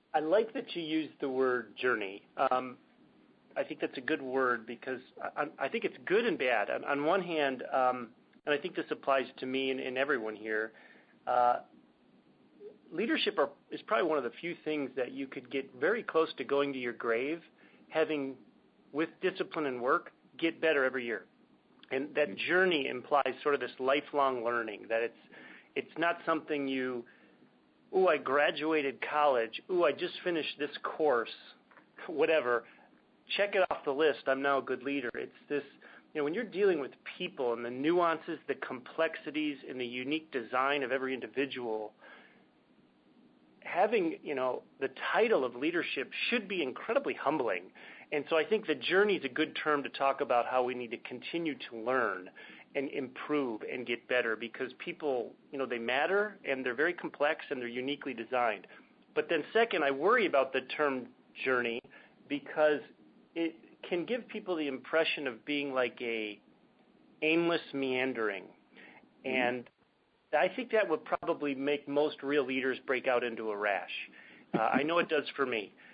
I like that you used the word journey. I think that's a good word because I think it's good and bad. On one hand, and I think this applies to me and everyone here, leadership is probably one of the few things that you could get very close to going to your grave, having, with discipline and work, get better every year. And that journey implies sort of this lifelong learning, that it's not something I graduated college, I just finished this course, whatever, check it off the list, I'm now a good leader. It's this, when you're dealing with people and the nuances, the complexities, and the unique design of every individual, having, the title of leadership should be incredibly humbling. And so I think the journey is a good term to talk about how we need to continue to learn and improve and get better, because people, they matter and they're very complex and they're uniquely designed. But then second, I worry about the term journey because it can give people the impression of being like a aimless meandering. And I think that would probably make most real leaders break out into a rash. I know it does for me.